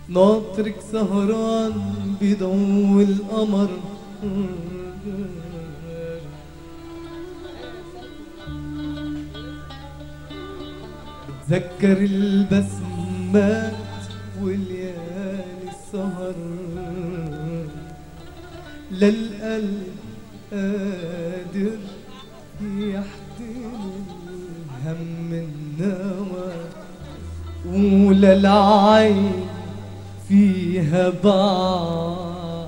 ناطرك سهران بضوء القمر. بتذكر البسمات وليالي السهر، للقلب قادر يحتمل هم النوى، وللعين فيها بعد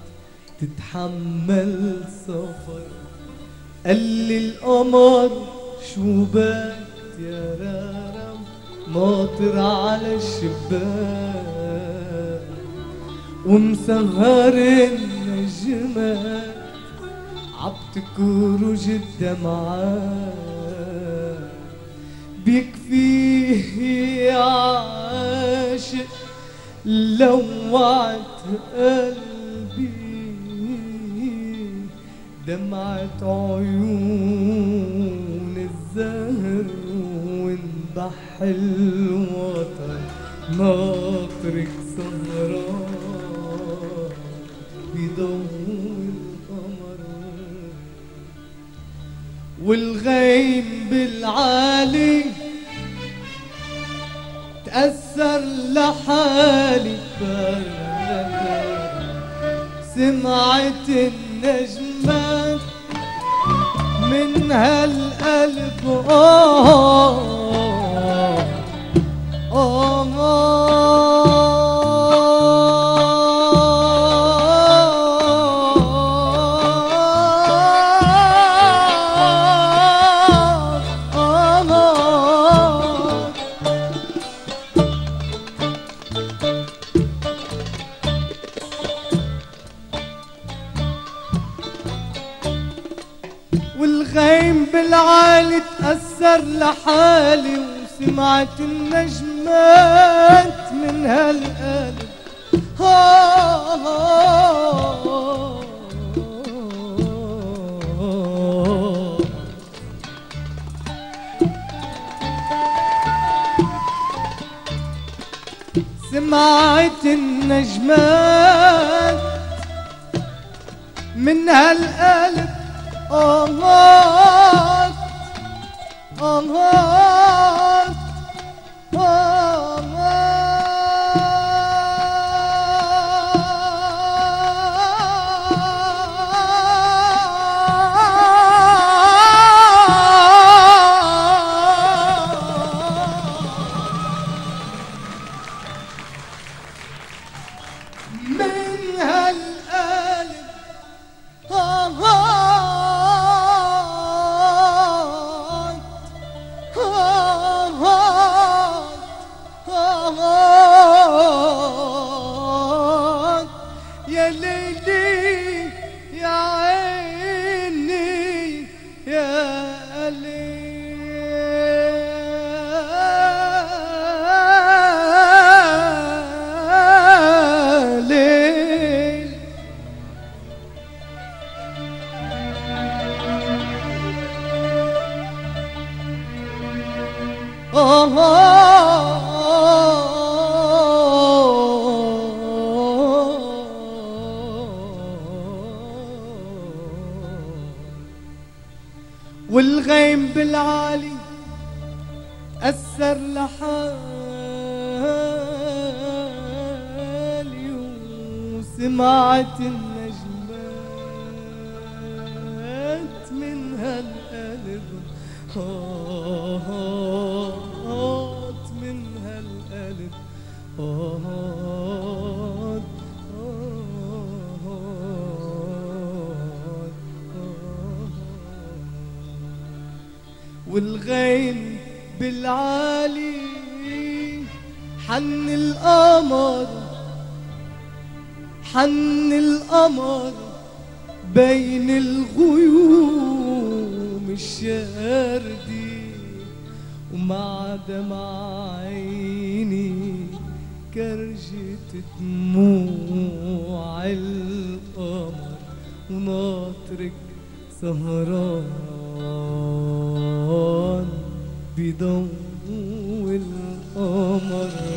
تتحمل سفر. قال لي القمر شو بك يا رارم ناطر على الشباك، ومسهر النجمات عبتكرج الدمعات. بيكفيه يا عاشق لوعت قلبي دمعة عيون الزهر وانبح الوطن. ناطرك سهران بضوء القمر، والغيم بالعالي تأثر لحالي. سمعت النجمات من هالقلب والغيم بالعالي تأثر لحالي. وسمعت النجمات من هالقلب سمعت النجمات من هالقلب أمات أمات من هالقلب يا ليلي يا عيني يا ليل. والغيم بالعالي أثر لحالي. وسمعت النجمات من هالقلب من هالقلب والغيم بالعالي حن القمر حن القمر بين الغيوم الشاردي. ومع دمع عيني كرجت دموع القمر. وناطرك سهران بضوء القمر.